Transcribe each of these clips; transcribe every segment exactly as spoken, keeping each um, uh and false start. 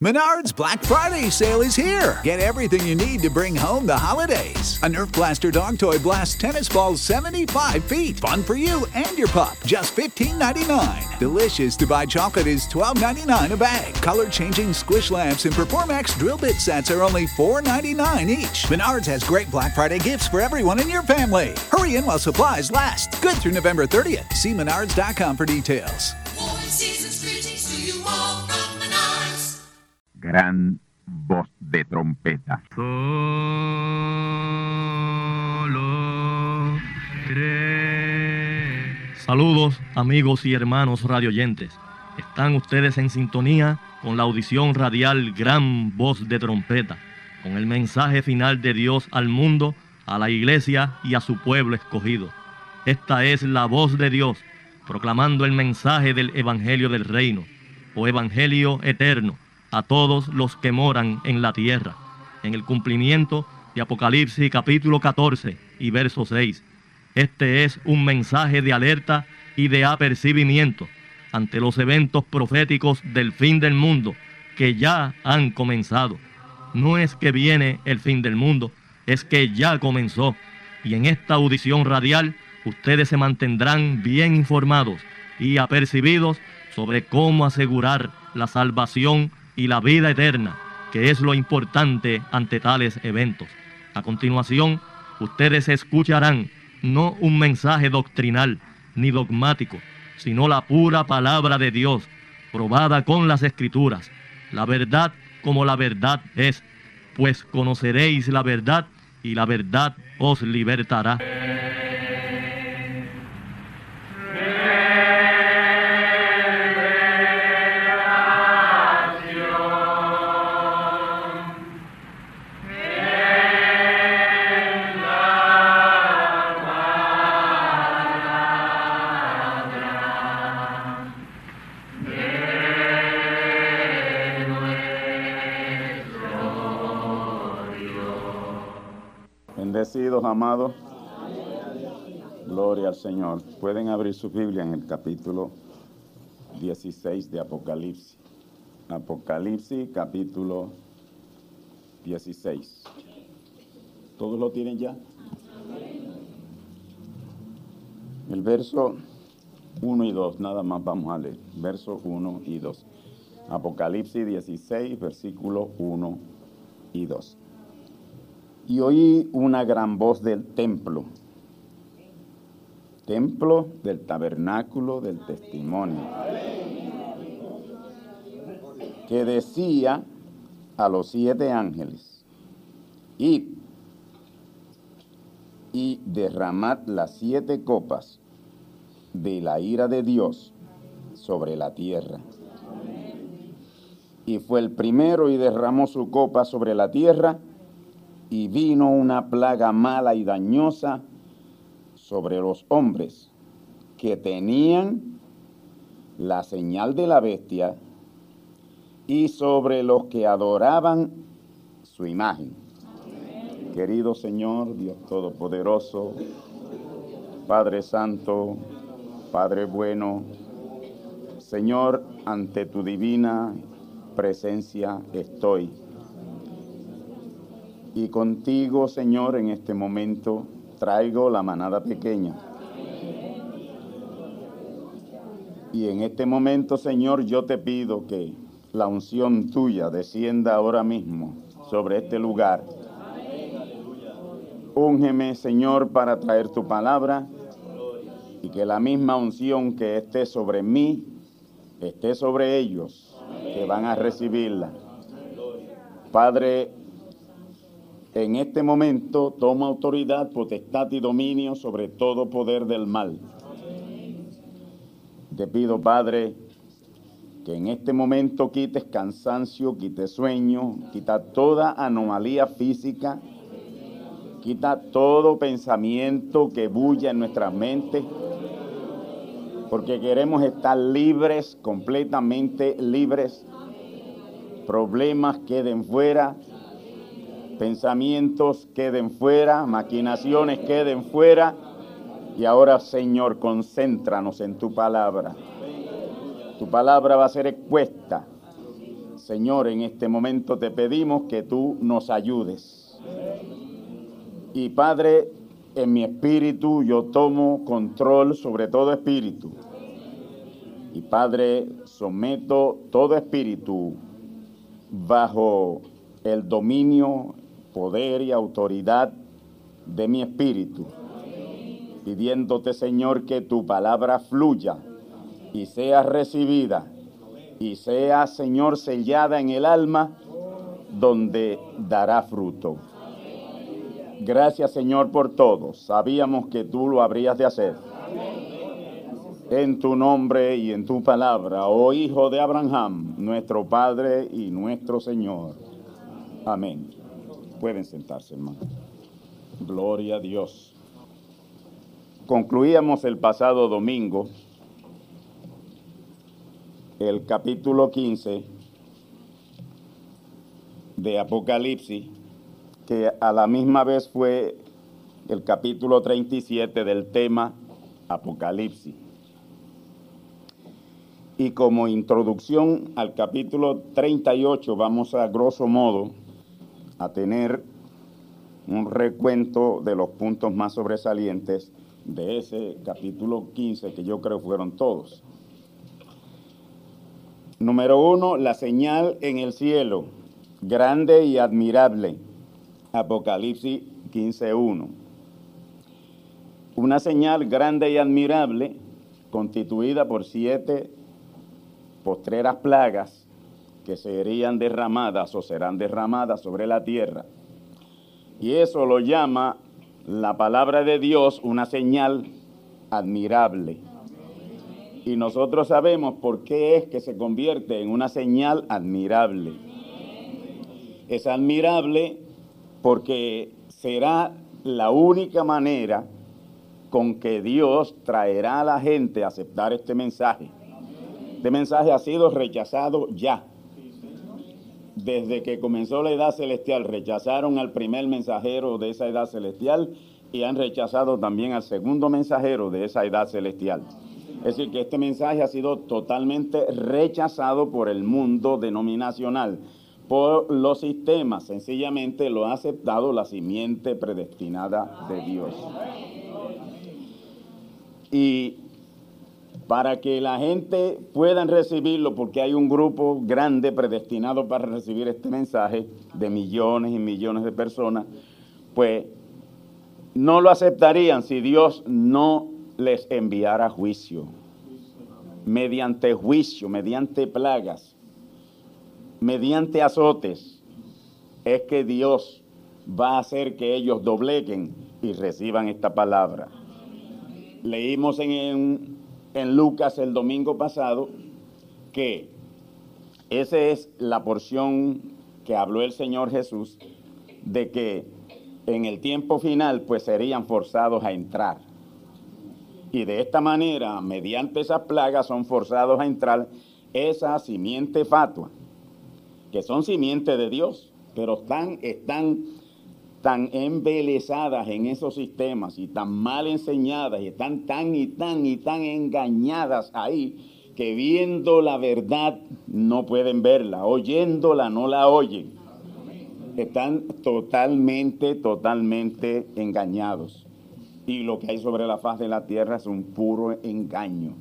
Menards Black Friday sale is here. Get everything you need to bring home the holidays. A Nerf Blaster dog toy blasts tennis balls seventy-five feet. Fun for you and your pup. Just fifteen ninety-nine. Delicious to buy chocolate is twelve ninety-nine a bag. Color-changing squish lamps and Performax drill bit sets are only four ninety-nine each. Menards has great Black Friday gifts for everyone in your family. Hurry in while supplies last. Good through November thirtieth. See menards dot com for details. Gran voz de trompeta. Solo cree. Saludos, amigos y hermanos radioyentes. Están ustedes en sintonía con la audición radial Gran Voz de Trompeta, con el mensaje final de Dios al mundo, a la iglesia y a su pueblo escogido. Esta es la voz de Dios, proclamando el mensaje del Evangelio del Reino, o Evangelio eterno, a todos los que moran en la tierra, en el cumplimiento de Apocalipsis capítulo catorce y verso seis. Este es un mensaje de alerta y de apercibimiento ante los eventos proféticos del fin del mundo que ya han comenzado. No es que viene el fin del mundo, es que ya comenzó. Y en esta audición radial ustedes se mantendrán bien informados y apercibidos sobre cómo asegurar la salvación y la vida eterna, que es lo importante ante tales eventos. A continuación, ustedes escucharán no un mensaje doctrinal ni dogmático, sino la pura palabra de Dios, probada con las Escrituras, la verdad como la verdad es, pues conoceréis la verdad y la verdad os libertará. Bendecidos, amados. Gloria al Señor. Pueden abrir su Biblia en el capítulo dieciséis de Apocalipsis. Apocalipsis, capítulo dieciséis. ¿Todos lo tienen ya? El verso uno y dos, nada más vamos a leer. Verso uno y dos. Apocalipsis dieciséis, versículos uno y dos. Y oí una gran voz del templo, templo del tabernáculo del testimonio, que decía a los siete ángeles: id y derramad las siete copas de la ira de Dios sobre la tierra. Y fue el primero y derramó su copa sobre la tierra, y vino una plaga mala y dañosa sobre los hombres que tenían la señal de la bestia y sobre los que adoraban su imagen. Amén. Querido Señor, Dios Todopoderoso, Padre Santo, Padre bueno, Señor, ante tu divina presencia estoy. Y contigo, Señor, en este momento traigo la manada pequeña. Y en este momento, Señor, yo te pido que la unción tuya descienda ahora mismo sobre este lugar. Úngeme, Señor, para traer tu palabra, y que la misma unción que esté sobre mí, esté sobre ellos, que van a recibirla. Padre, en este momento toma autoridad, potestad y dominio sobre todo poder del mal. Te pido, Padre, que en este momento quites cansancio, quites sueño, quita toda anomalía física, quita todo pensamiento que bulla en nuestras mentes, porque queremos estar libres, completamente libres. Problemas queden fuera, pensamientos queden fuera, maquinaciones queden fuera. Y ahora, Señor, concéntranos en tu palabra. Tu palabra va a ser expuesta. Señor, en este momento te pedimos que tú nos ayudes. Y Padre, en mi espíritu yo tomo control sobre todo espíritu. Y Padre, someto todo espíritu bajo el dominio, poder y autoridad de mi espíritu, pidiéndote, Señor, que tu palabra fluya y sea recibida y sea, Señor, sellada en el alma, donde dará fruto. Gracias, Señor, por todo. Sabíamos que tú lo habrías de hacer. En tu nombre y en tu palabra, oh Hijo de Abraham, nuestro Padre y nuestro Señor. Amén. Pueden sentarse, hermano. Gloria a Dios. Concluíamos el pasado domingo el capítulo quince de Apocalipsis, que a la misma vez fue el capítulo treinta y siete del tema Apocalipsis. Y como introducción al capítulo treinta y ocho vamos a grosso modo a tener un recuento de los puntos más sobresalientes de ese capítulo quince, que yo creo fueron todos. Número uno, la señal en el cielo, grande y admirable. Apocalipsis quince uno. Una señal grande y admirable, constituida por siete postreras plagas que serían derramadas o serán derramadas sobre la tierra. Y eso lo llama la palabra de Dios una señal admirable. Y nosotros sabemos por qué es que se convierte en una señal admirable. Es admirable porque será la única manera con que Dios traerá a la gente a aceptar este mensaje. Este mensaje ha sido rechazado ya. Desde que comenzó la edad celestial, rechazaron al primer mensajero de esa edad celestial y han rechazado también al segundo mensajero de esa edad celestial. Es decir, que este mensaje ha sido totalmente rechazado por el mundo denominacional, por los sistemas. Sencillamente lo ha aceptado la simiente predestinada de Dios. Y para que la gente pueda recibirlo, porque hay un grupo grande predestinado para recibir este mensaje, de millones y millones de personas, pues no lo aceptarían si Dios no les enviara juicio, mediante juicio, mediante plagas, mediante azotes. Es que Dios va a hacer que ellos dobleguen y reciban esta palabra. Leímos en, en, en Lucas el domingo pasado que esa es la porción que habló el Señor Jesús, de que en el tiempo final pues serían forzados a entrar. Y de esta manera, mediante esas plagas, son forzados a entrar esa simiente fatua, que son simiente de Dios, pero están, están tan embelesadas en esos sistemas y tan mal enseñadas y están tan y tan y tan engañadas ahí, que viendo la verdad no pueden verla, oyéndola no la oyen. Están totalmente, totalmente engañados. Y lo que hay sobre la faz de la tierra es un puro engaño.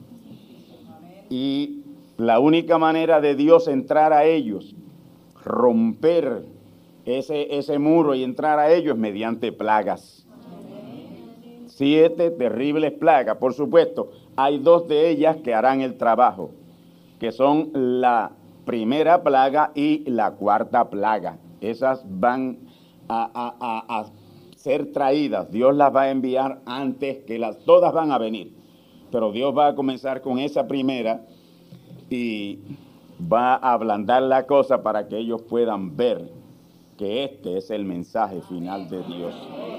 Y la única manera de Dios entrar a ellos, romper ese, ese muro y entrar a ellos, es mediante plagas. Siete terribles plagas. Por supuesto, hay dos de ellas que harán el trabajo, que son la primera plaga y la cuarta plaga. Esas van a, a, a, a ser traídas. Dios las va a enviar antes que las... Todas van a venir, pero Dios va a comenzar con esa primera y va a ablandar la cosa para que ellos puedan ver que este es el mensaje final de Dios.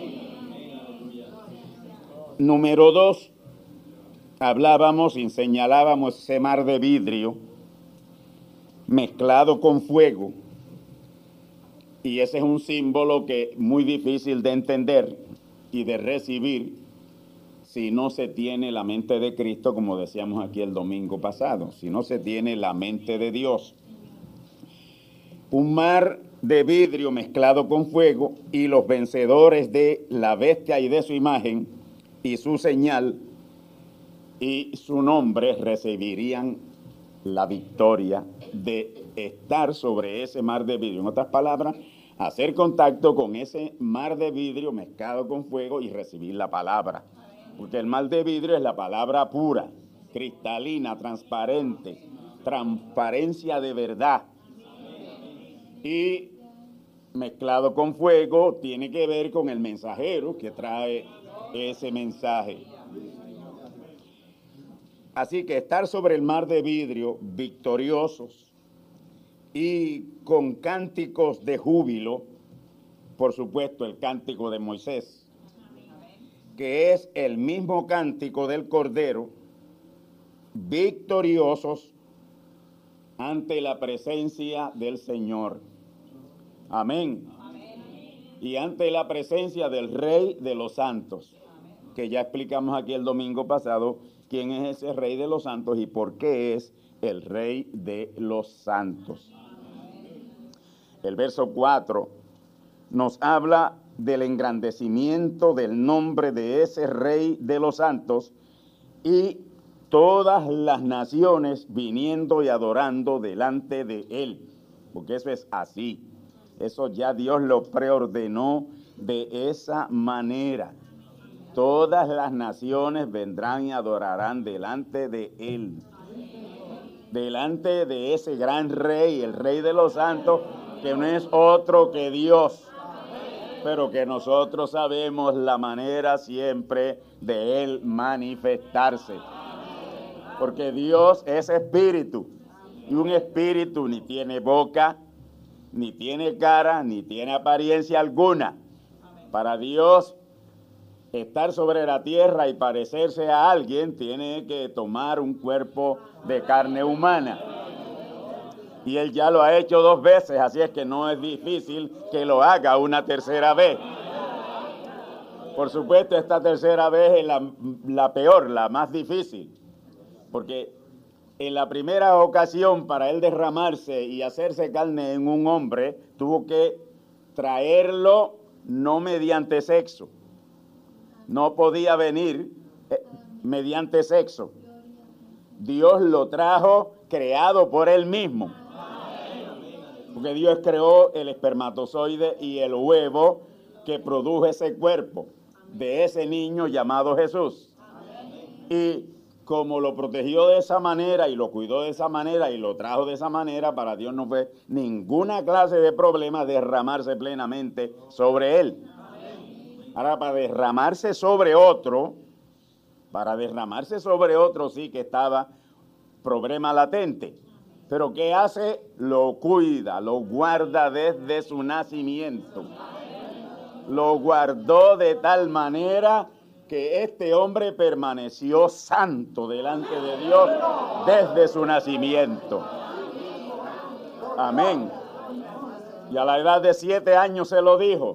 Número dos, hablábamos y señalábamos ese mar de vidrio mezclado con fuego. Y ese es un símbolo que es muy difícil de entender y de recibir si no se tiene la mente de Cristo, como decíamos aquí el domingo pasado, si no se tiene la mente de Dios. un mar de vidrio mezclado con fuego, y los vencedores de la bestia y de su imagen y su señal y su nombre recibirían la victoria de estar sobre ese mar de vidrio. En otras palabras, hacer contacto con ese mar de vidrio mezclado con fuego y recibir la palabra. Porque el mar de vidrio es la palabra pura, cristalina, transparente, transparencia de verdad. Y mezclado con fuego tiene que ver con el mensajero que trae ese mensaje. Así que estar sobre el mar de vidrio victoriosos y con cánticos de júbilo, por supuesto el cántico de Moisés, que es el mismo cántico del Cordero, victoriosos ante la presencia del Señor. Amén. Amén. Y ante la presencia del Rey de los Santos, que ya explicamos aquí el domingo pasado quién es ese Rey de los Santos y por qué es el Rey de los Santos. El verso cuatro nos habla del engrandecimiento del nombre de ese Rey de los Santos y todas las naciones viniendo y adorando delante de él, porque eso es así. Eso ya Dios lo preordenó de esa manera. Todas las naciones vendrán y adorarán delante de él. Delante de ese gran rey, el Rey de los Santos, que no es otro que Dios. Pero que nosotros sabemos la manera siempre de él manifestarse. Porque Dios es espíritu. Y un espíritu ni tiene boca, ni tiene cara, ni tiene apariencia alguna. Para Dios, estar sobre la tierra y parecerse a alguien tiene que tomar un cuerpo de carne humana. Y él ya lo ha hecho dos veces, así es que no es difícil que lo haga una tercera vez. Por supuesto, esta tercera vez es la, la peor, la más difícil. Porque en la primera ocasión, para él derramarse y hacerse carne en un hombre, tuvo que traerlo no mediante sexo. No podía venir eh, mediante sexo. Dios lo trajo creado por él mismo. Porque Dios creó el espermatozoide y el huevo que produjo ese cuerpo de ese niño llamado Jesús. Y como lo protegió de esa manera y lo cuidó de esa manera y lo trajo de esa manera, para Dios no fue ninguna clase de problema derramarse plenamente sobre él. Ahora, para derramarse sobre otro, para derramarse sobre otro sí que estaba problema latente. Pero ¿qué hace? Lo cuida, lo guarda desde su nacimiento. Lo guardó de tal manera que este hombre permaneció santo delante de Dios desde su nacimiento. Amén. Y a la edad de siete años se lo dijo.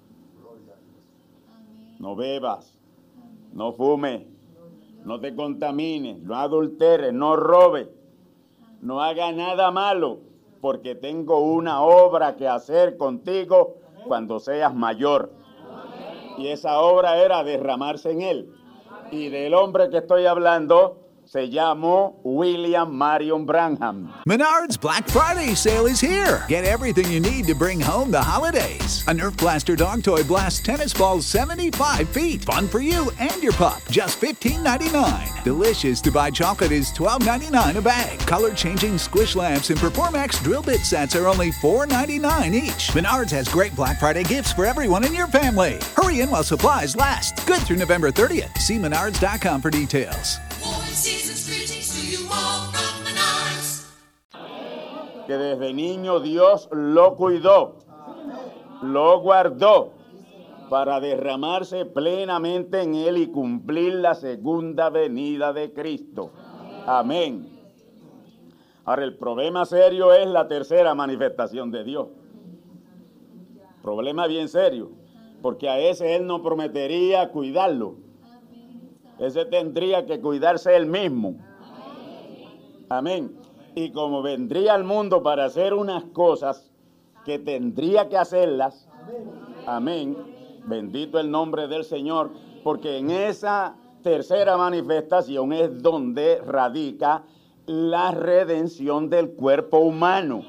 No bebas, no fumes, no te contamines, no adulteres, no robes, no hagas nada malo, porque tengo una obra que hacer contigo cuando seas mayor. Y esa obra era derramarse en él. Y del hombre que estoy hablando se llamó William Marion Branham. Menards Black Friday sale is here. Get everything you need to bring home the holidays. A Nerf Blaster dog toy blasts tennis balls seventy-five feet. Fun for you and your pup. Just fifteen ninety-nine. Delicious to buy chocolate is twelve ninety-nine a bag. Color-changing squish lamps and Performax drill bit sets are only four ninety-nine each. Menards has great Black Friday gifts for everyone in your family. Hurry in while supplies last. Good through November thirtieth. See menards dot com for details. Que desde niño Dios lo cuidó, lo guardó para derramarse plenamente en él y cumplir la segunda venida de Cristo. Amén. Ahora, el problema serio es la tercera manifestación de Dios. Problema bien serio, porque a ese él no prometería cuidarlo. Ese tendría que cuidarse él mismo. Amén. Y como vendría al mundo para hacer unas cosas que tendría que hacerlas. Amén. Bendito el nombre del Señor, porque en esa tercera manifestación es donde radica la redención del cuerpo humano.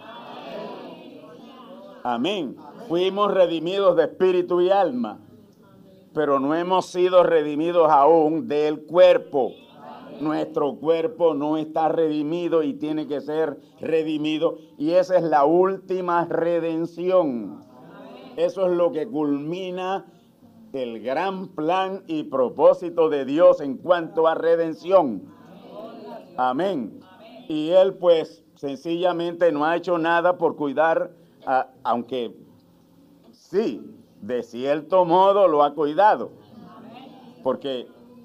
Amén. Fuimos redimidos de espíritu y alma, pero no hemos sido redimidos aún del cuerpo. Nuestro cuerpo no está redimido y tiene que ser redimido, y esa es la última redención. Eso es lo que culmina el gran plan y propósito de Dios en cuanto a redención. Amén. Y Él pues sencillamente no ha hecho nada por cuidar, a, aunque sí, de cierto modo lo ha cuidado. Porque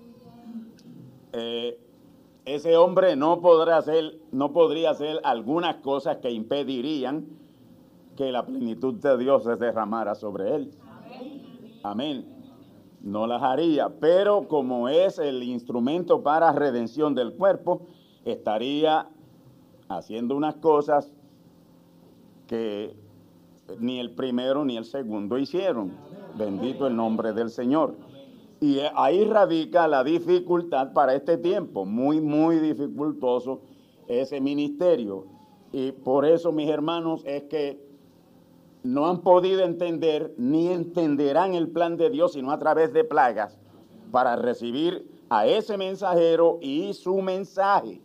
eh, ese hombre no podrá hacer, no podría hacer algunas cosas que impedirían que la plenitud de Dios se derramara sobre él. Amén. No las haría, pero como es el instrumento para redención del cuerpo, estaría haciendo unas cosas que ni el primero ni el segundo hicieron. Bendito el nombre del Señor. Y ahí radica la dificultad para este tiempo, muy, muy dificultoso ese ministerio. Y por eso, mis hermanos, es que no han podido entender ni entenderán el plan de Dios sino a través de plagas para recibir a ese mensajero y su mensaje.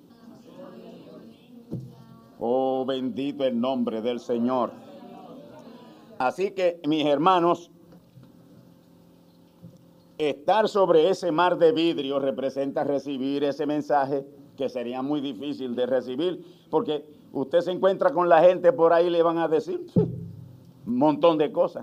Oh, bendito el nombre del Señor. Así que, mis hermanos, estar sobre ese mar de vidrio representa recibir ese mensaje que sería muy difícil de recibir, porque usted se encuentra con la gente por ahí y le van a decir un montón de cosas.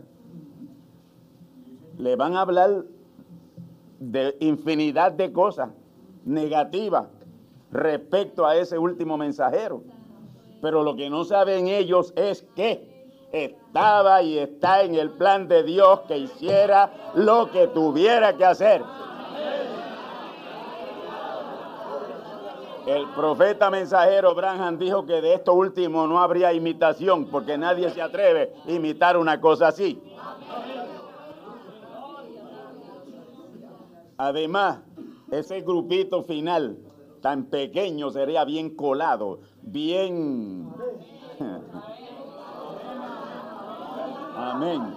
Le van a hablar de infinidad de cosas negativas respecto a ese último mensajero. Pero lo que no saben ellos es que estaba y está en el plan de Dios que hiciera lo que tuviera que hacer. El profeta mensajero Branham dijo que de esto último no habría imitación, porque nadie se atreve a imitar una cosa así. Además, ese grupito final tan pequeño sería bien colado, bien... Amén.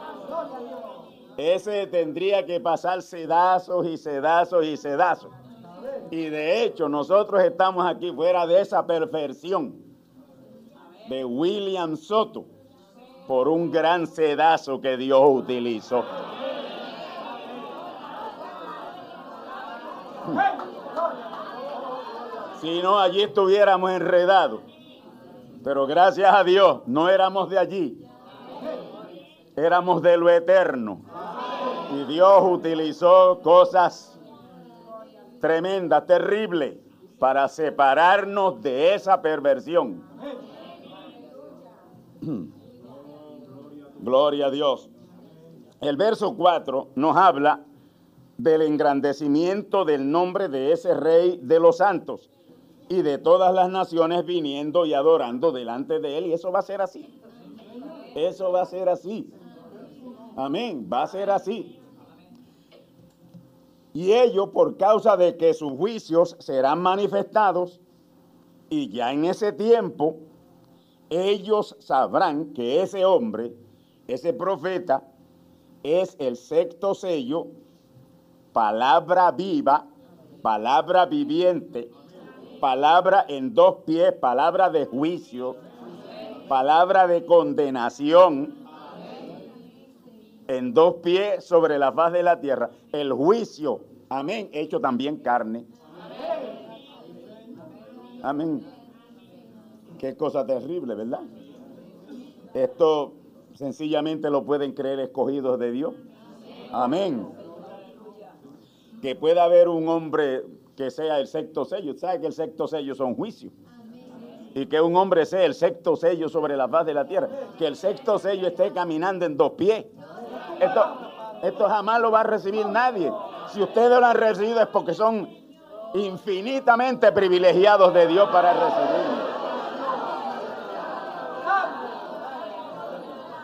Ese tendría que pasar sedazos y sedazos y sedazos. Y de hecho, nosotros estamos aquí fuera de esa perfección de William Soto por un gran sedazo que Dios utilizó. Si no, allí estuviéramos enredados. Pero gracias a Dios, no éramos de allí. Éramos de lo eterno. Y Dios utilizó cosas tremendas, terribles, para separarnos de esa perversión. Gloria a Dios. El verso cuatro nos habla del engrandecimiento del nombre de ese Rey de los santos y de todas las naciones viniendo y adorando delante de él. Y eso va a ser así. Eso va a ser así. Amén. Va a ser así. Y ello por causa de que sus juicios serán manifestados, y ya en ese tiempo ellos sabrán que ese hombre, ese profeta, es el sexto sello, palabra viva, palabra viviente, palabra en dos pies, palabra de juicio, palabra de condenación, en dos pies sobre la faz de la tierra, el juicio, amén, hecho también carne. Amén. Qué cosa terrible, ¿verdad? Esto sencillamente lo pueden creer escogidos de Dios. Amén. Que pueda haber un hombre que sea el sexto sello. ¿Sabe que el sexto sello son juicios? Y que un hombre sea el sexto sello sobre la faz de la tierra. Que el sexto sello esté caminando en dos pies. Esto, esto jamás lo va a recibir nadie. Si ustedes lo han recibido es porque son infinitamente privilegiados de Dios para recibirlo.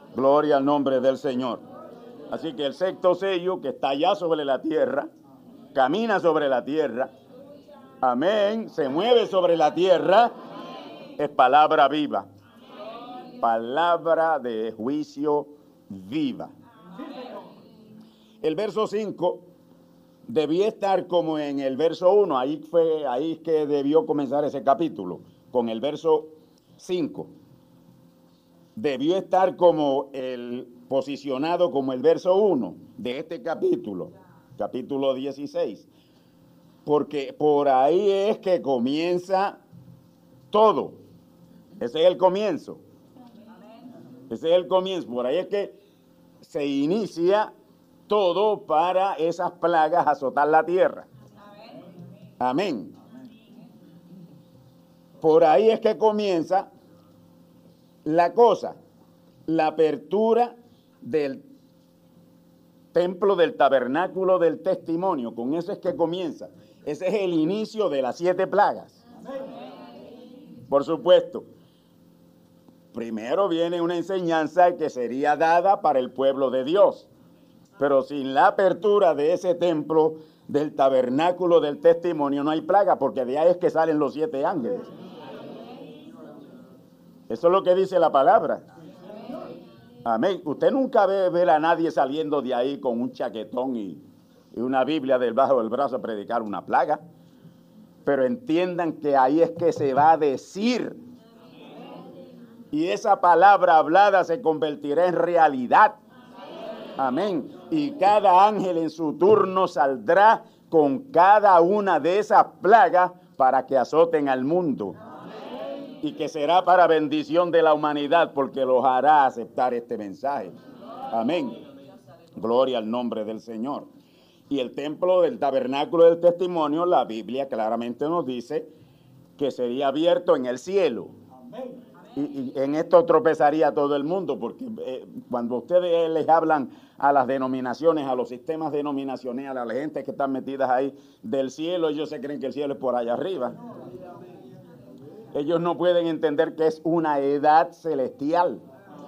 Gloria al nombre del Señor. Así que el sexto sello, que está allá sobre la tierra, camina sobre la tierra, amén, se mueve sobre la tierra, es palabra viva. Palabra de juicio viva. El verso cinco debió estar como en el verso uno, ahí fue, ahí es que debió comenzar ese capítulo, con el verso cinco. Debió estar como el posicionado como el verso uno de este capítulo, capítulo dieciséis, porque por ahí es que comienza todo. Ese es el comienzo. Ese es el comienzo. Por ahí es que se inicia todo para esas plagas azotar la tierra. Amén. Por ahí es que comienza la cosa, la apertura del templo del tabernáculo del testimonio. Con eso es que comienza. Ese es el inicio de las siete plagas. Por supuesto, primero viene una enseñanza que sería dada para el pueblo de Dios. Pero sin la apertura de ese templo del tabernáculo del testimonio no hay plaga, porque de ahí es que salen los siete ángeles. Eso es lo que dice la palabra. Amén. Usted nunca ve ver a nadie saliendo de ahí con un chaquetón y, y una Biblia debajo del brazo a predicar una plaga. Pero entiendan que ahí es que se va a decir. Y esa palabra hablada se convertirá en realidad. Amén. Y cada ángel en su turno saldrá con cada una de esas plagas para que azoten al mundo. Y que será para bendición de la humanidad, porque los hará aceptar este mensaje. Amén. Gloria al nombre del Señor. Y el templo del tabernáculo del testimonio, la Biblia claramente nos dice que sería abierto en el cielo. Y, y en esto tropezaría todo el mundo, porque eh, cuando ustedes les hablan a las denominaciones, a los sistemas denominacionales, a la gente que están metidas ahí del cielo, ellos se creen que el cielo es por allá arriba. Ellos no pueden entender que es una edad celestial.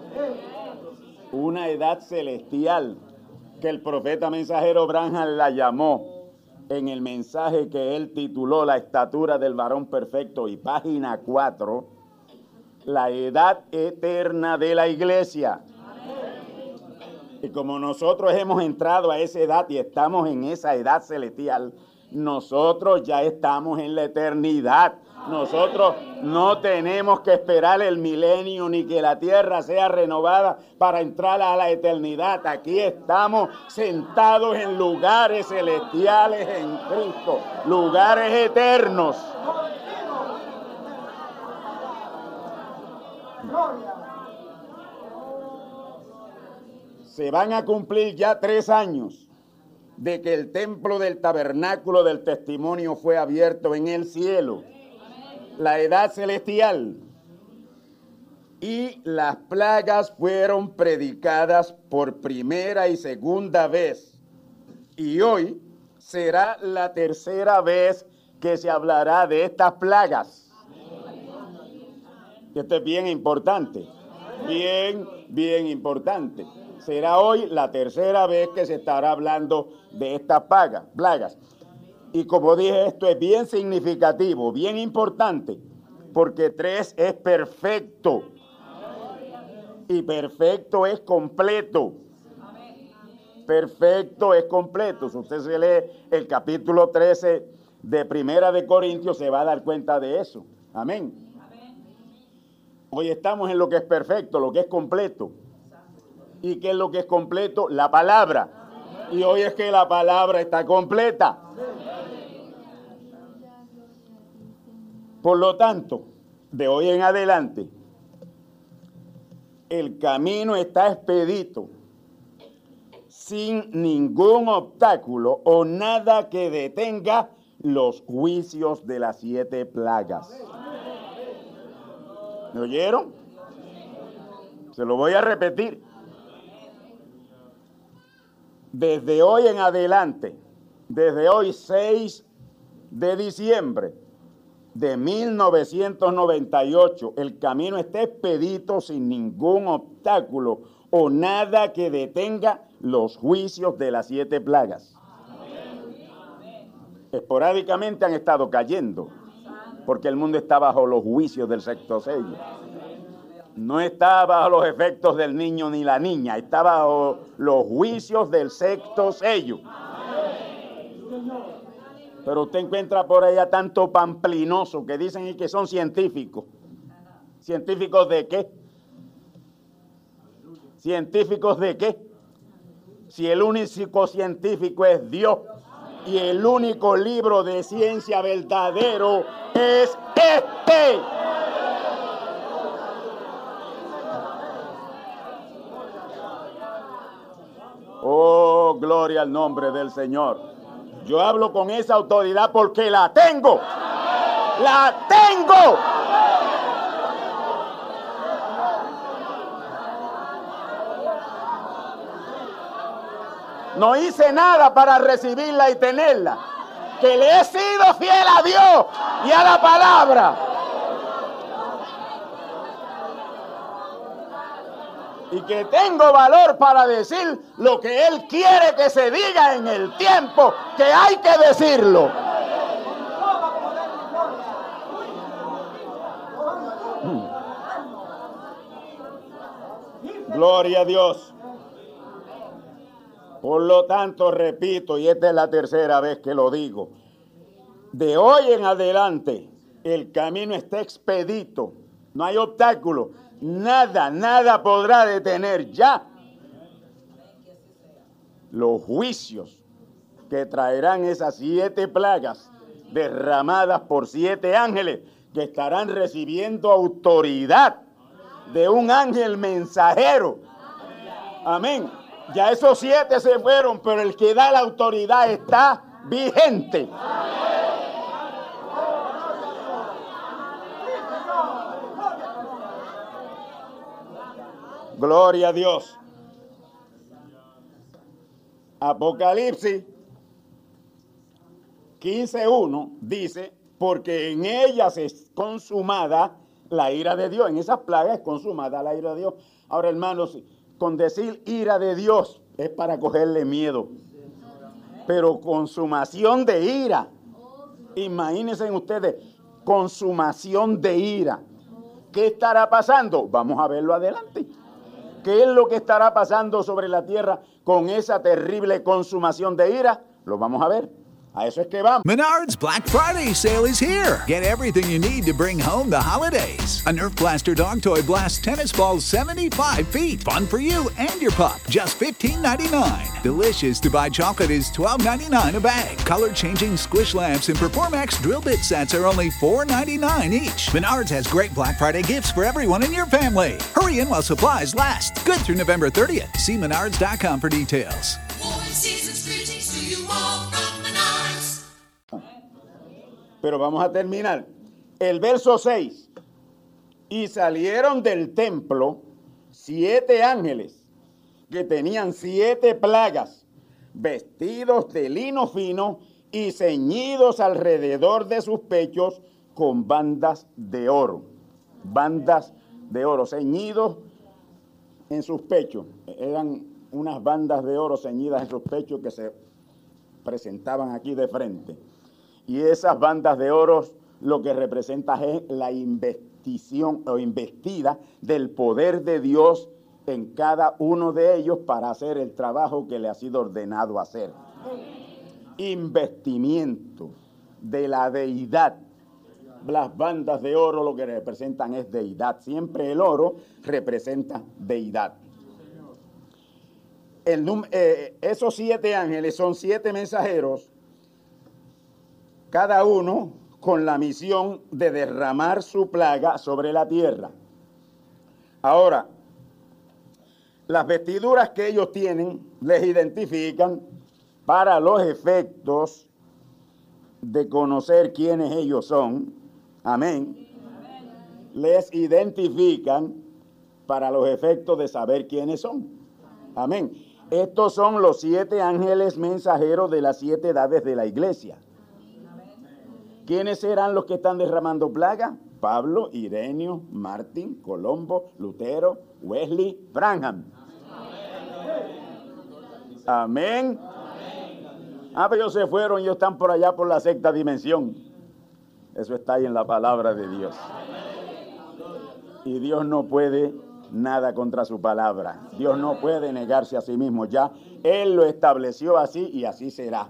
Una edad celestial que el profeta mensajero Branham la llamó en el mensaje que él tituló La estatura del varón perfecto, y página cuatro, la edad eterna de la iglesia. Y como nosotros hemos entrado a esa edad y estamos en esa edad celestial, nosotros ya estamos en la eternidad. Nosotros no tenemos que esperar el milenio ni que la tierra sea renovada para entrar a la eternidad. Aquí estamos sentados en lugares celestiales en Cristo, lugares eternos. Se van a cumplir ya tres años de que el templo del tabernáculo del testimonio fue abierto en el cielo, la edad celestial, y las plagas fueron predicadas por primera y segunda vez, y hoy será la tercera vez que se hablará de estas plagas. Esto es bien importante, bien, bien importante. Será hoy la tercera vez que se estará hablando de estas plagas. Y como dije, esto es bien significativo, bien importante, porque tres es perfecto. Y perfecto es completo. Perfecto es completo. Si usted se lee el capítulo trece de Primera de Corintios, se va a dar cuenta de eso. Amén. Hoy estamos en lo que es perfecto, lo que es completo. ¿Y qué es lo que es completo? La palabra. Y hoy es que la palabra está completa. Por lo tanto, de hoy en adelante, el camino está expedito, sin ningún obstáculo o nada que detenga los juicios de las siete plagas. ¿Me oyeron? Se lo voy a repetir. Desde hoy en adelante, desde hoy seis de diciembre, de mil novecientos noventa y ocho, el camino está expedito sin ningún obstáculo o nada que detenga los juicios de las siete plagas. Esporádicamente han estado cayendo, porque el mundo está bajo los juicios del sexto sello. No está bajo los efectos del niño ni la niña, está bajo los juicios del sexto sello. Pero usted encuentra por allá tanto pamplinoso que dicen y que son científicos. ¿Científicos de qué? ¿Científicos de qué? Si el único científico es Dios y el único libro de ciencia verdadero es este. Oh, gloria al nombre del Señor. Yo hablo con esa autoridad porque la tengo. ¡La tengo! No hice nada para recibirla y tenerla. Que le he sido fiel a Dios y a la palabra. Y que tengo valor para decir lo que Él quiere que se diga en el tiempo que hay que decirlo. Gloria a Dios. Por lo tanto, repito, y esta es la tercera vez que lo digo, de hoy en adelante el camino está expedito, no hay obstáculo. Nada, nada podrá detener ya los juicios que traerán esas siete plagas derramadas por siete ángeles que estarán recibiendo autoridad de un ángel mensajero. Amén. Ya esos siete se fueron, pero el que da la autoridad está vigente. Gloria a Dios. Apocalipsis quince uno dice, porque en ellas es consumada la ira de Dios. En esas plagas es consumada la ira de Dios. Ahora, hermanos, con decir ira de Dios es para cogerle miedo. Pero consumación de ira. Imagínense ustedes, consumación de ira. ¿Qué estará pasando? Vamos a verlo adelante. ¿Qué es lo que estará pasando sobre la tierra con esa terrible consumación de ira? Lo vamos a ver. A eso es que vamos. Menards Black Friday sale is here. Get everything you need to bring home the holidays. A Nerf Blaster dog toy blasts tennis balls seventy-five feet. Fun for you and your pup. Just fifteen ninety-nine. Delicious to buy chocolate is twelve ninety-nine a bag. Color-changing squish lamps and Performax drill bit sets are only four ninety-nine each. Menards has great Black Friday gifts for everyone in your family. Hurry in while supplies last. Good through November thirtieth. See menards dot com for details. Pero vamos a terminar. El verso seis. Y salieron del templo siete ángeles que tenían siete plagas, vestidos de lino fino y ceñidos alrededor de sus pechos con bandas de oro. Bandas de oro, ceñidos en sus pechos. Eran unas bandas de oro ceñidas en sus pechos que se presentaban aquí de frente. Y esas bandas de oro lo que representa es la investición o investida del poder de Dios en cada uno de ellos para hacer el trabajo que le ha sido ordenado hacer. Investimiento de la deidad. Las bandas de oro lo que representan es deidad. Siempre el oro representa deidad. El, eh, esos siete ángeles son siete mensajeros, cada uno con la misión de derramar su plaga sobre la tierra. Ahora, las vestiduras que ellos tienen les identifican para los efectos de conocer quiénes ellos son. Amén. Les identifican para los efectos de saber quiénes son. Amén. Estos son los siete ángeles mensajeros de las siete edades de la iglesia, ¿Quiénes serán los que están derramando plaga? Pablo, Ireneo, Martín, Colombo, Lutero, Wesley, Branham. Amén. Ah, pero ellos se fueron, ellos están por allá por la sexta dimensión. Eso está ahí en la palabra de Dios. Y Dios no puede nada contra su palabra. Dios no puede negarse a sí mismo. Ya Él lo estableció así y así será.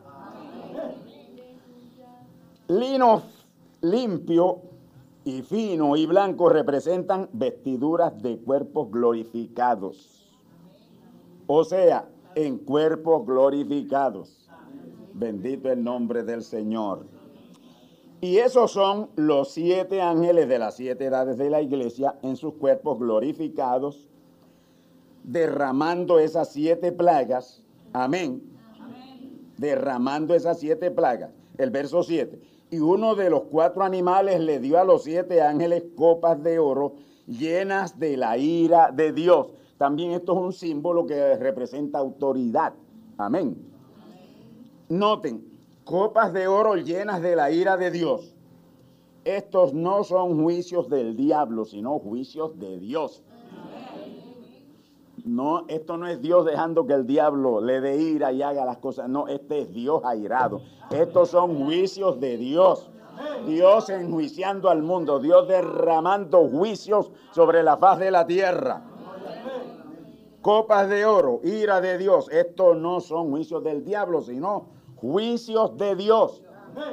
Lino limpio y fino y blanco representan vestiduras de cuerpos glorificados. O sea, en cuerpos glorificados. Bendito el nombre del Señor. Y esos son los siete ángeles de las siete edades de la iglesia en sus cuerpos glorificados, derramando esas siete plagas. Amén. Amén. Derramando esas siete plagas. El verso siete. Y uno de los cuatro animales le dio a los siete ángeles copas de oro llenas de la ira de Dios. También esto es un símbolo que representa autoridad. Amén. Noten, copas de oro llenas de la ira de Dios. Estos no son juicios del diablo, sino juicios de Dios. No, esto no es Dios dejando que el diablo le dé ira y haga las cosas. No, este es Dios airado. Estos son juicios de Dios. Dios enjuiciando al mundo. Dios derramando juicios sobre la faz de la tierra. Copas de oro, ira de Dios. Estos no son juicios del diablo, sino juicios de Dios.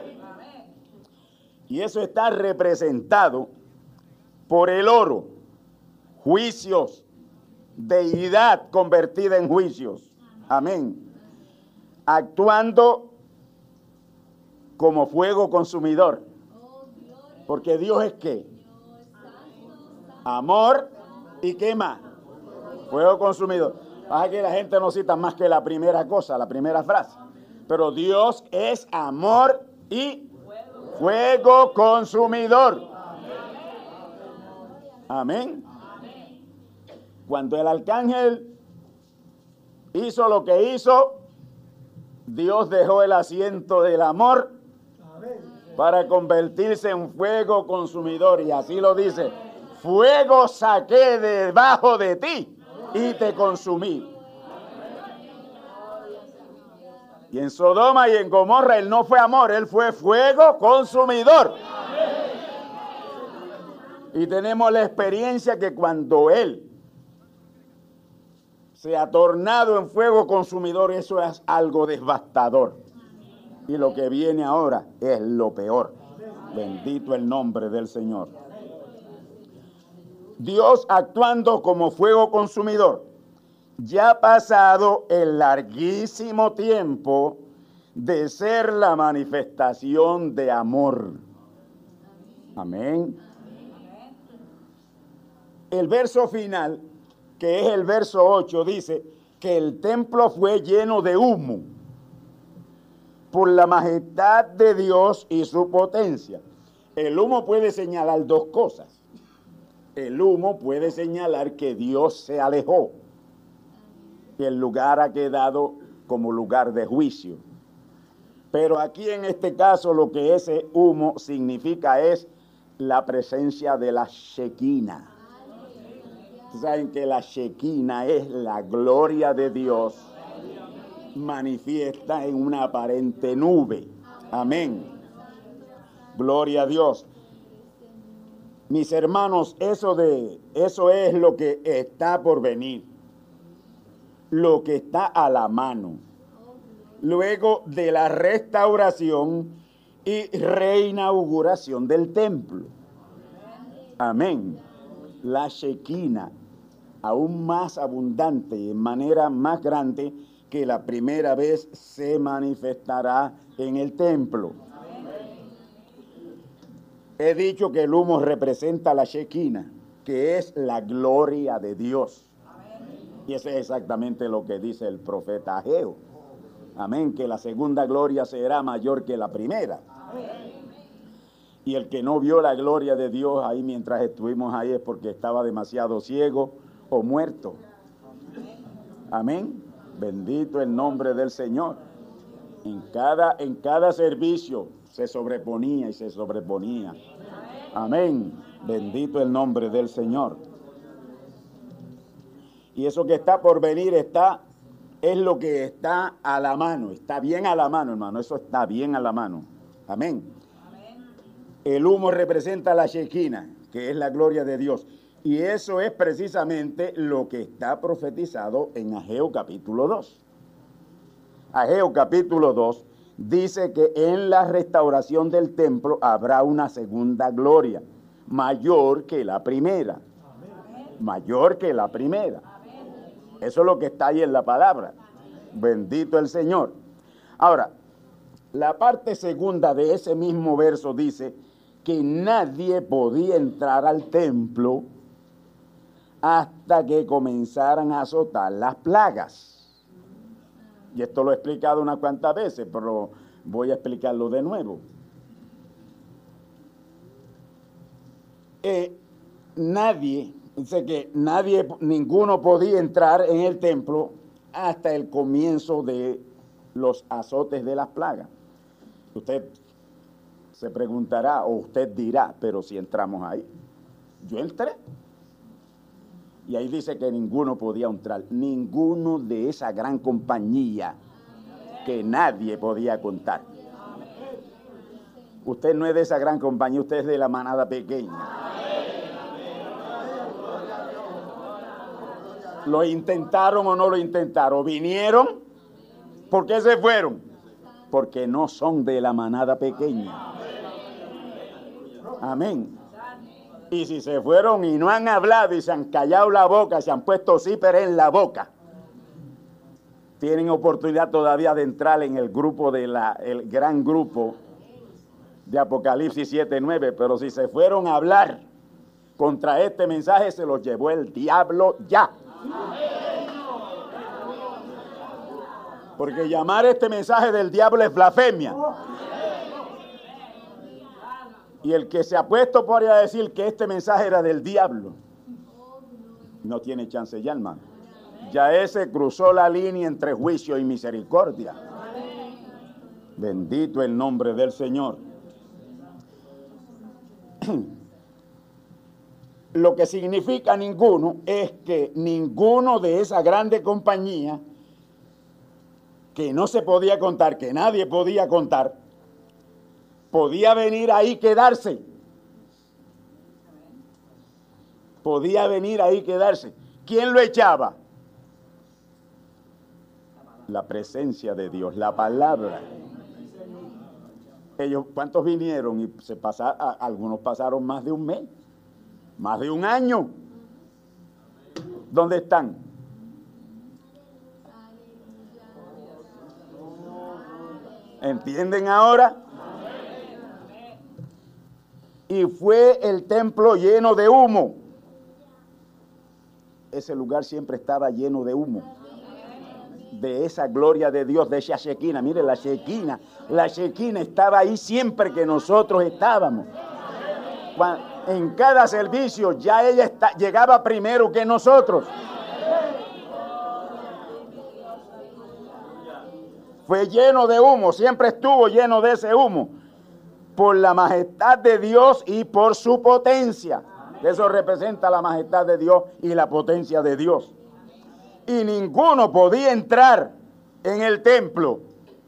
Y eso está representado por el oro. Juicios. Deidad convertida en juicios. Amén. Actuando como fuego consumidor. Porque Dios es ¿qué? Amor y ¿qué más? Fuego consumidor. Pasa que la gente no cita más que la primera cosa, la primera frase. Pero Dios es amor y fuego consumidor. Amén. Cuando el arcángel hizo lo que hizo, Dios dejó el asiento del amor para convertirse en fuego consumidor. Y así lo dice: fuego saqué debajo de ti y te consumí. Y en Sodoma y en Gomorra él no fue amor, él fue fuego consumidor. Y tenemos la experiencia que cuando él se ha tornado en fuego consumidor, eso es algo devastador. Y lo que viene ahora es lo peor. Bendito el nombre del Señor. Dios actuando como fuego consumidor. Ya ha pasado el larguísimo tiempo de ser la manifestación de amor. Amén. El verso final, que es el verso ocho, dice que el templo fue lleno de humo por la majestad de Dios y su potencia. El humo puede señalar dos cosas. El humo puede señalar que Dios se alejó y el lugar ha quedado como lugar de juicio. Pero aquí en este caso lo que ese humo significa es la presencia de la Shekinah. Saben que la Shekinah es la gloria de Dios manifiesta en una aparente nube. Amén. Gloria a Dios. Mis hermanos, eso de eso es lo que está por venir. Lo que está a la mano. Luego de la restauración y reinauguración del templo. Amén. La Shekinah, aún más abundante y en manera más grande que la primera vez, se manifestará en el templo. He dicho que el humo representa la Shekinah, que es la gloria de Dios. Y eso es exactamente lo que dice el profeta Ageo. Amén, que la segunda gloria será mayor que la primera. Y el que no vio la gloria de Dios ahí mientras estuvimos ahí es porque estaba demasiado ciego o muerto. Amén. Bendito el nombre del Señor. En cada, en cada servicio se sobreponía y se sobreponía. Amén. Bendito el nombre del Señor. Y eso que está por venir está, es lo que está a la mano. Está bien a la mano, hermano. Eso está bien a la mano. Amén. El humo representa la Shekinah, que es la gloria de Dios. Y eso es precisamente lo que está profetizado en Ageo capítulo dos. Ageo capítulo dos dice que en la restauración del templo habrá una segunda gloria, mayor que la primera. Amén. Mayor que la primera. Amén. Eso es lo que está ahí en la palabra. Bendito el Señor. Ahora, la parte segunda de ese mismo verso dice que nadie podía entrar al templo hasta que comenzaran a azotar las plagas. Y esto lo he explicado unas cuantas veces, pero voy a explicarlo de nuevo. Eh, nadie, dice que nadie, ninguno podía entrar en el templo hasta el comienzo de los azotes de las plagas. Usted se preguntará o usted dirá, pero si entramos ahí, yo entré. Y ahí dice que ninguno podía entrar, ninguno de esa gran compañía que nadie podía contar. Usted no es de esa gran compañía, usted es de la manada pequeña. ¿Lo intentaron o no lo intentaron? ¿Vinieron? ¿Por qué se fueron? Porque no son de la manada pequeña. Amén. Y si se fueron y no han hablado y se han callado la boca, se han puesto zíper en la boca, tienen oportunidad todavía de entrar en el grupo de la, el gran grupo de Apocalipsis siete nueve, pero si se fueron a hablar contra este mensaje, se los llevó el diablo ya. Porque llamar este mensaje del diablo es blasfemia. Y el que se ha puesto por ahí a decir que este mensaje era del diablo, no tiene chance ya, hermano. Ya ese cruzó la línea entre juicio y misericordia. Bendito el nombre del Señor. Lo que significa ninguno es que ninguno de esa grande compañía que no se podía contar, que nadie podía contar, podía venir ahí y quedarse. Podía venir ahí y quedarse. ¿Quién lo echaba? La presencia de Dios, la palabra. Ellos, ¿cuántos vinieron? Y se pasaron, algunos pasaron más de un mes, más de un año. ¿Dónde están? ¿Entienden ahora? Y fue el templo lleno de humo. Ese lugar siempre estaba lleno de humo. De esa gloria de Dios, de esa Shekinah. Mire, la Shekinah, la Shekinah estaba ahí siempre que nosotros estábamos. En cada servicio ya ella está, llegaba primero que nosotros. Fue lleno de humo, siempre estuvo lleno de ese humo. Por la majestad de Dios y por su potencia. Eso representa la majestad de Dios y la potencia de Dios. Y ninguno podía entrar en el templo.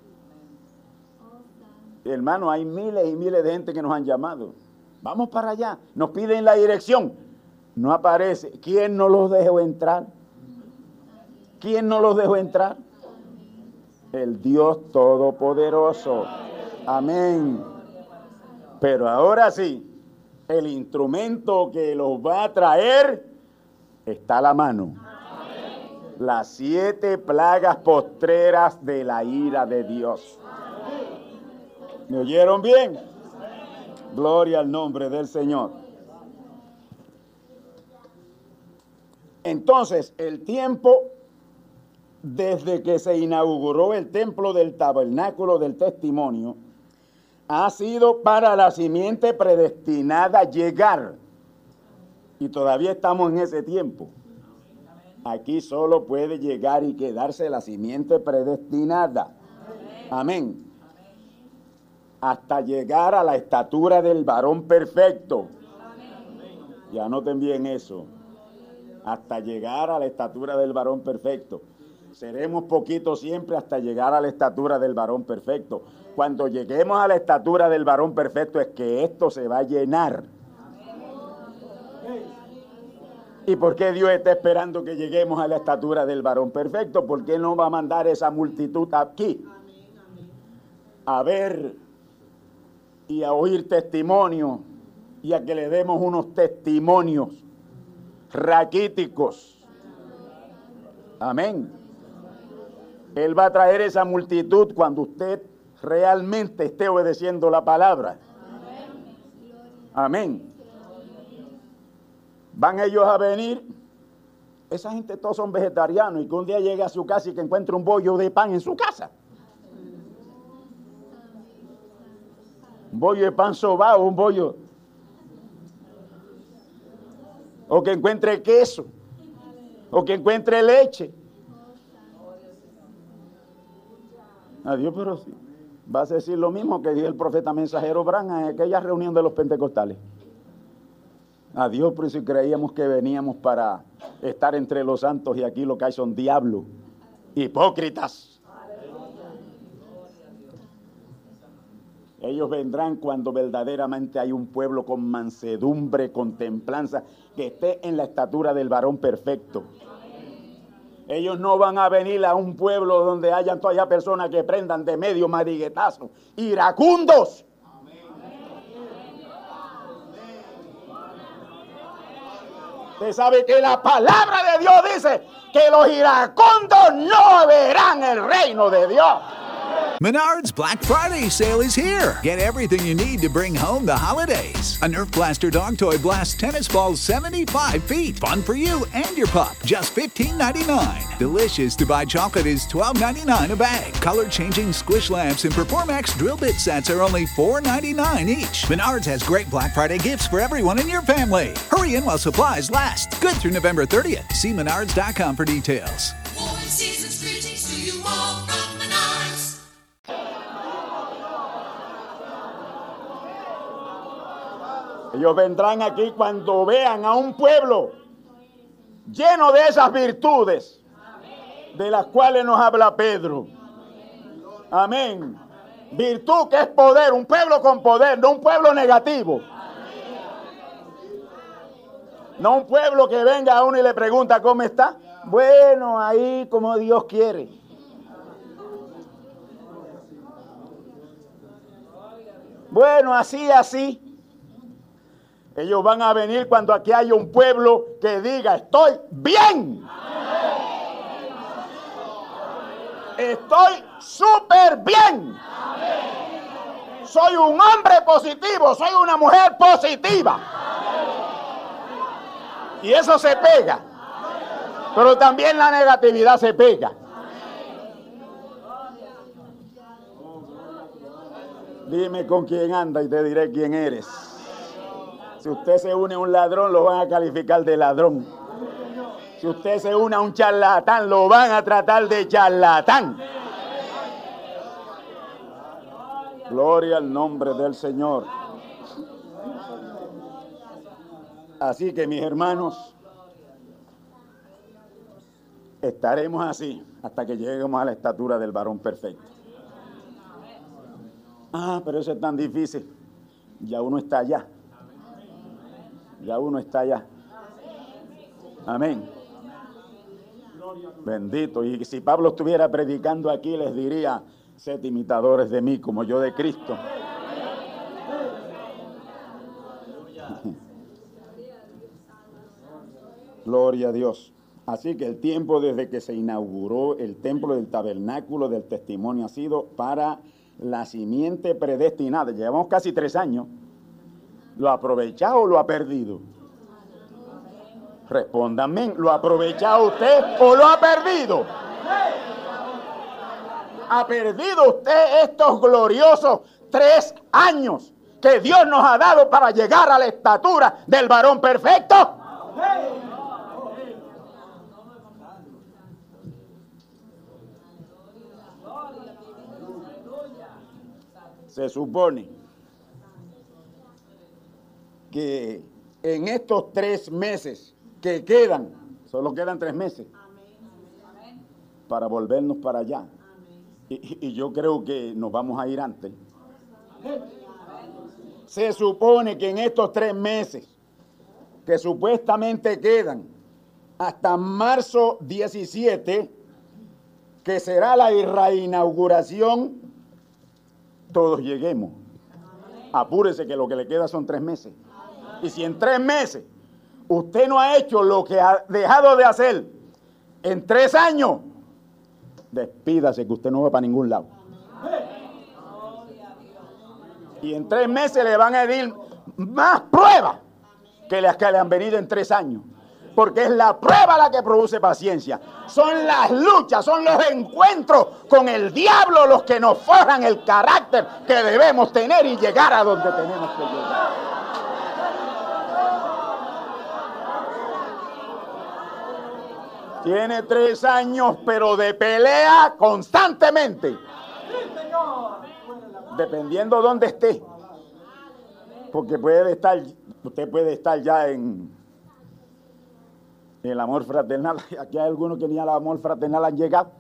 Hermano, hay miles y miles de gente que nos han llamado. Vamos para allá. Nos piden la dirección. No aparece. ¿Quién no los dejó entrar? ¿Quién no los dejó entrar? El Dios Todopoderoso. Amén. Pero ahora sí, el instrumento que los va a traer está a la mano. Las siete plagas postreras de la ira de Dios. ¿Me oyeron bien? Gloria al nombre del Señor. Entonces, el tiempo desde que se inauguró el templo del tabernáculo del testimonio ha sido para la simiente predestinada llegar. Y todavía estamos en ese tiempo. Aquí solo puede llegar y quedarse la simiente predestinada. Amén. hasta llegar a la estatura del varón perfecto. Y anoten bien eso. Hasta llegar a la estatura del varón perfecto. Seremos poquitos siempre hasta llegar a la estatura del varón perfecto. Cuando lleguemos a la estatura del varón perfecto es que esto se va a llenar. ¿Y por qué Dios está esperando que lleguemos a la estatura del varón perfecto? ¿Por qué no va a mandar esa multitud aquí? A ver y a oír testimonio y a que le demos unos testimonios raquíticos. Amén. Él va a traer esa multitud cuando usted realmente esté obedeciendo la palabra. Amén. Van ellos a venir. Esa gente todos son vegetarianos y que un día llegue a su casa y que encuentre un bollo de pan en su casa. Un bollo de pan sobao, un bollo. O que encuentre queso. O que encuentre leche. Adiós, pero sí. Va a decir lo mismo que dijo el profeta mensajero Branham en aquella reunión de los pentecostales. Adiós, pero si creíamos que veníamos para estar entre los santos y aquí lo que hay son diablos, hipócritas. Ellos vendrán cuando verdaderamente hay un pueblo con mansedumbre, con templanza, que esté en la estatura del varón perfecto. Ellos no van a venir a un pueblo donde hayan todavía personas que prendan de medio mariguetazo, iracundos. Usted sabe que la palabra de Dios dice que los iracundos no verán el reino de Dios. Menards Black Friday sale is here. Get everything you need to bring home the holidays. A Nerf Blaster dog toy blasts tennis balls seventy-five feet. Fun for you and your pup. Just fifteen ninety-nine. Delicious to buy chocolate is twelve ninety-nine a bag. Color-changing squish lamps and Performax drill bit sets are only four ninety-nine each. Menards has great Black Friday gifts for everyone in your family. Hurry in while supplies last. Good through November thirtieth. See menards dot com for details. Warm season's greetings to you all from Menards. Ellos vendrán aquí cuando vean a un pueblo lleno de esas virtudes de las cuales nos habla Pedro. Amén. Virtud que es poder, un pueblo con poder, no un pueblo negativo. No un pueblo que venga a uno y le pregunta cómo está. Bueno, ahí como Dios quiere. Bueno, así, así. Ellos van a venir cuando aquí haya un pueblo que diga, estoy bien. Estoy súper bien. Soy un hombre positivo, soy una mujer positiva. Y eso se pega. Pero también la negatividad se pega. Dime con quién anda y te diré quién eres. Si usted se une a un ladrón, lo van a calificar de ladrón. Si usted se une a un charlatán, lo van a tratar de charlatán. Gloria al nombre del Señor. Así que, mis hermanos, estaremos así hasta que lleguemos a la estatura del varón perfecto. Ah, pero eso es tan difícil. Ya uno está allá. Ya uno está allá. Amén. Bendito. Y si Pablo estuviera predicando aquí, les diría, sed imitadores de mí como yo de Cristo. Gloria a Dios. Así que el tiempo desde que se inauguró el templo del tabernáculo del testimonio ha sido para la simiente predestinada. Llevamos casi tres años. ¿Lo ha aprovechado o lo ha perdido? Respóndanme, ¿lo ha aprovechado usted o lo ha perdido? ¿Ha perdido usted estos gloriosos tres años que Dios nos ha dado para llegar a la estatura del varón perfecto? Se supone que en estos tres meses que quedan, solo quedan tres meses, para volvernos para allá. Y, y yo creo que nos vamos a ir antes. Se supone que en estos tres meses que supuestamente quedan hasta marzo diecisiete, que será la reinauguración, todos lleguemos. Apúrese que lo que le queda son tres meses. Y si en tres meses usted no ha hecho lo que ha dejado de hacer en tres años, despídase que usted no va para ningún lado. Y en tres meses le van a dar más pruebas que las que le han venido en tres años. Porque es la prueba la que produce paciencia. Son las luchas, son los encuentros con el diablo los que nos forjan el carácter que debemos tener y llegar a donde tenemos que llegar. Tiene tres años, pero de pelea constantemente. Dependiendo dónde esté. Porque puede estar, usted puede estar ya en, en el amor fraternal. Aquí hay algunos que ni al amor fraternal han llegado.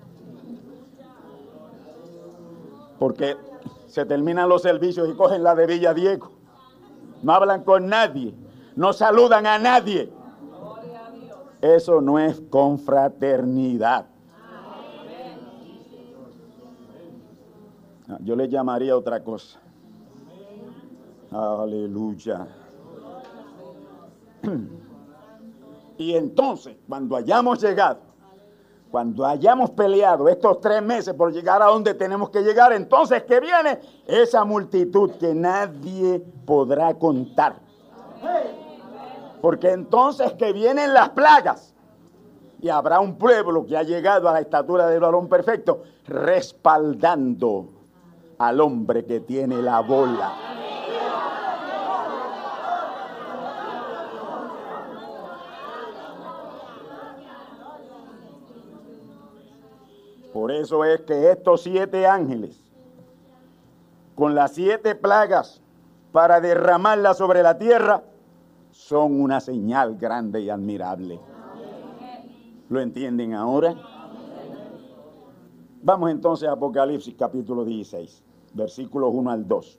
Porque se terminan los servicios y cogen la de Villa Diego. No hablan con nadie. No saludan a nadie. Eso no es confraternidad. Yo le llamaría otra cosa. Aleluya. Y entonces, cuando hayamos llegado, cuando hayamos peleado estos tres meses por llegar a donde tenemos que llegar, entonces que viene esa multitud que nadie podrá contar. Porque entonces que vienen las plagas y habrá un pueblo que ha llegado a la estatura del varón perfecto, respaldando al hombre que tiene la bola. Por eso es que estos siete ángeles, con las siete plagas para derramarlas sobre la tierra, son una señal grande y admirable. ¿Lo entienden ahora? Vamos entonces a Apocalipsis capítulo dieciséis, versículos uno al dos.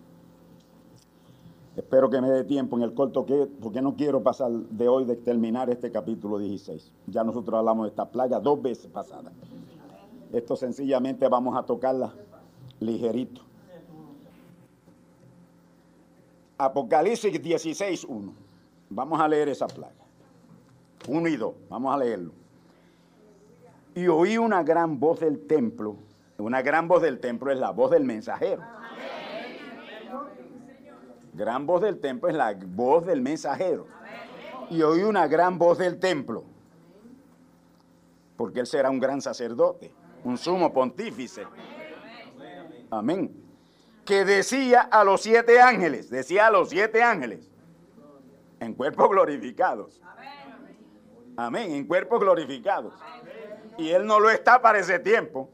Espero que me dé tiempo en el corto que, porque no quiero pasar de hoy de terminar este capítulo dieciséis. Ya nosotros hablamos de esta plaga dos veces pasadas. Esto sencillamente vamos a tocarla ligerito. Apocalipsis dieciséis, uno. Vamos a leer esa plaga. uno y dos. Vamos a leerlo. Y oí una gran voz del templo. Una gran voz del templo es la voz del mensajero. Gran voz del templo es la voz del mensajero. Y oí una gran voz del templo. Porque él será un gran sacerdote, un sumo pontífice. Amén. Que decía a los siete ángeles, decía a los siete ángeles, en cuerpos glorificados. Amén, en cuerpos glorificados. Y él no lo está para ese tiempo.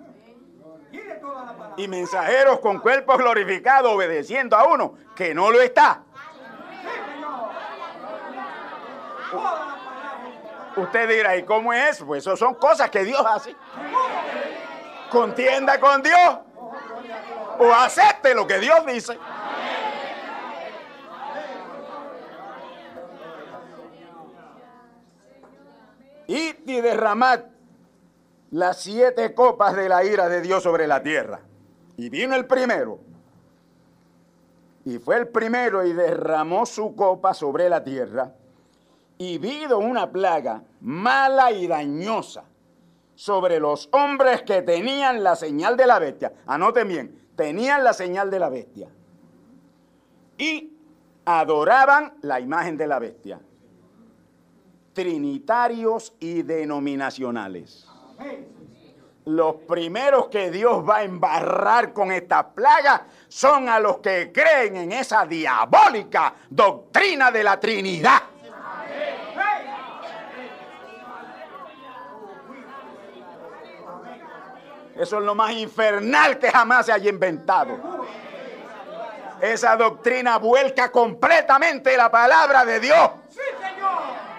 Y mensajeros con cuerpos glorificados obedeciendo a uno que no lo está. Usted dirá, ¿y cómo es eso? Pues eso son cosas que Dios hace. Contienda con Dios o acepte lo que Dios dice. Id y derramad las siete copas de la ira de Dios sobre la tierra. Y vino el primero. Y fue el primero y derramó su copa sobre la tierra. Y vino una plaga mala y dañosa sobre los hombres que tenían la señal de la bestia. Anoten bien, tenían la señal de la bestia. Y adoraban la imagen de la bestia. Trinitarios y denominacionales. Los primeros que Dios va a embarrar con esta plaga son a los que creen en esa diabólica doctrina de la Trinidad. Eso es lo más infernal que jamás se haya inventado. Esa doctrina vuelca completamente la palabra de Dios. Sí, Señor.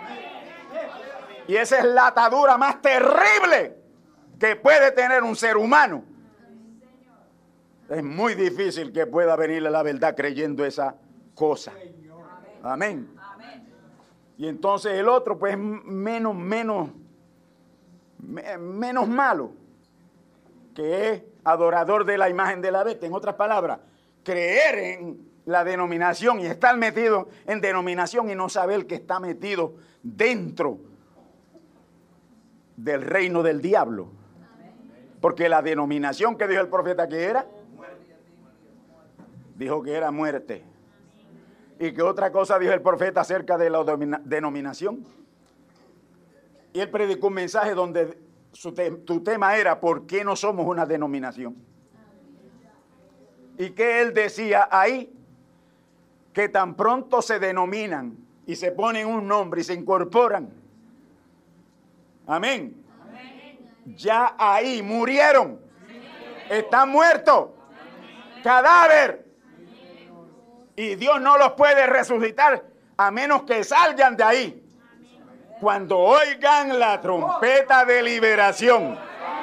Y esa es la atadura más terrible que puede tener un ser humano. Es muy difícil que pueda venirle la verdad creyendo esa cosa. Amén. Y entonces el otro, pues, menos, menos, me- menos malo, que es adorador de la imagen de la bestia. En otras palabras, creer en la denominación y estar metido en denominación y no saber que está metido dentro del reino del diablo. Porque la denominación que dijo el profeta que era, dijo que era muerte. ¿Y qué otra cosa dijo el profeta acerca de la domina- denominación? Y él predicó un mensaje donde su te- tu tema era ¿por qué no somos una denominación? ¿Y qué él decía ahí? Que tan pronto se denominan y se ponen un nombre y se incorporan. Amén. Ya ahí murieron. Están muertos. Cadáver. Y Dios no los puede resucitar a menos que salgan de ahí. Cuando oigan la trompeta de liberación,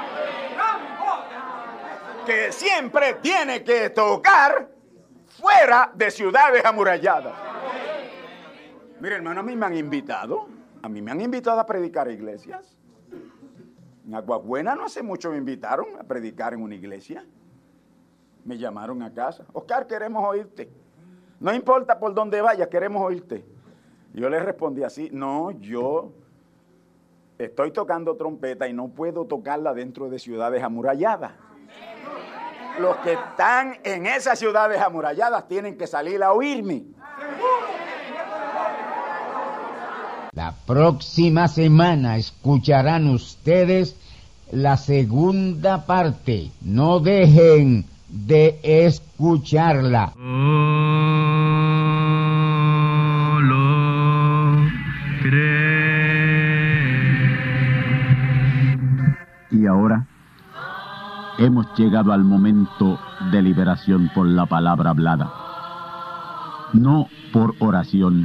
que siempre tiene que tocar fuera de ciudades amuralladas. Mire, hermano, a mí me han invitado. A mí me han invitado a predicar a iglesias. En Aguabuena no hace mucho me invitaron a predicar en una iglesia. Me llamaron a casa. Oscar, queremos oírte. No importa por dónde vayas, queremos oírte. Yo les respondí así, no, yo estoy tocando trompeta y no puedo tocarla dentro de ciudades amuralladas. Los que están en esas ciudades amuralladas tienen que salir a oírme. La próxima semana escucharán ustedes la segunda parte. No dejen de escucharla. Y ahora hemos llegado al momento de liberación por la palabra hablada. No por oración.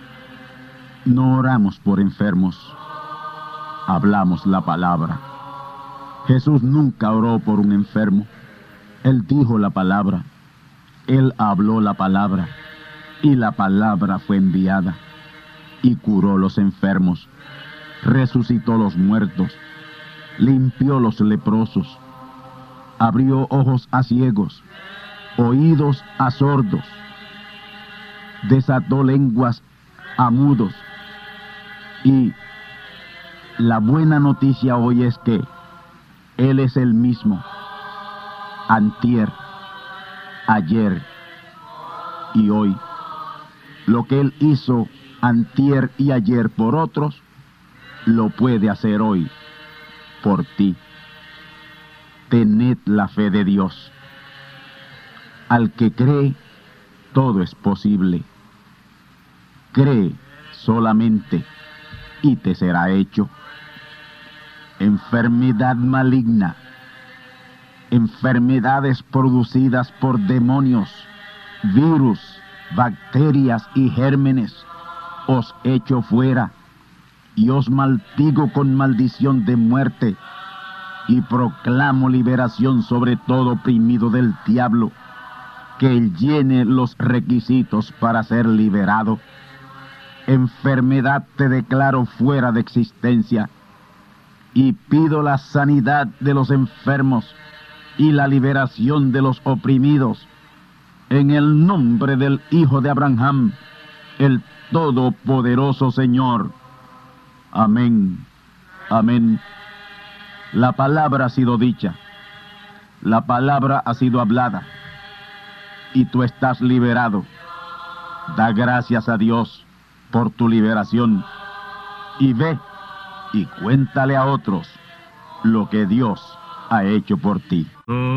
No oramos por enfermos. Hablamos la palabra. Jesús nunca oró por un enfermo. Él dijo la palabra. Él habló la palabra. Y la palabra fue enviada. Y curó los enfermos. Resucitó los muertos. Limpió los leprosos. Abrió ojos a ciegos. Oídos a sordos. Desató lenguas a mudos. Y la buena noticia hoy es que Él es el mismo, antier, ayer y hoy. Lo que Él hizo antier y ayer por otros, lo puede hacer hoy por ti. Tened la fe de Dios. Al que cree, todo es posible. Cree solamente y te será hecho. Enfermedad maligna, enfermedades producidas por demonios, virus, bacterias y gérmenes, os echo fuera y os maldigo con maldición de muerte y proclamo liberación sobre todo oprimido del diablo, que él llene los requisitos para ser liberado. Enfermedad, te declaro fuera de existencia y pido la sanidad de los enfermos y la liberación de los oprimidos en el nombre del Hijo de Abraham, el Todopoderoso Señor. Amén. Amén. La palabra ha sido dicha, la palabra ha sido hablada y tú estás liberado. Da gracias a Dios por tu liberación y ve y cuéntale a otros lo que Dios ha hecho por ti.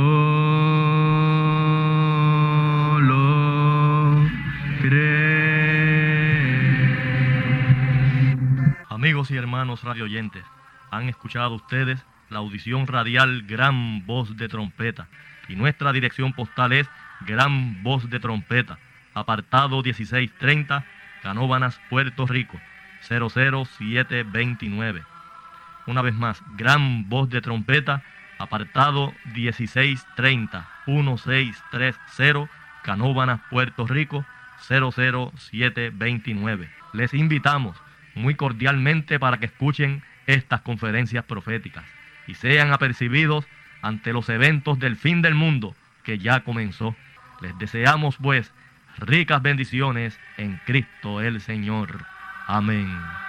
Amigos y hermanos radioyentes, han escuchado ustedes la audición radial Gran Voz de Trompeta, y nuestra dirección postal es Gran Voz de Trompeta, apartado dieciséis treinta, Canóvanas, Puerto Rico, cero cero siete veintinueve. Una vez más, Gran Voz de Trompeta, apartado dieciséis treinta, dieciséis treinta, Canóvanas, Puerto Rico, cero cero siete veintinueve. Les invitamos muy cordialmente para que escuchen estas conferencias proféticas y sean apercibidos ante los eventos del fin del mundo que ya comenzó. Les deseamos pues ricas bendiciones en Cristo el Señor. Amén.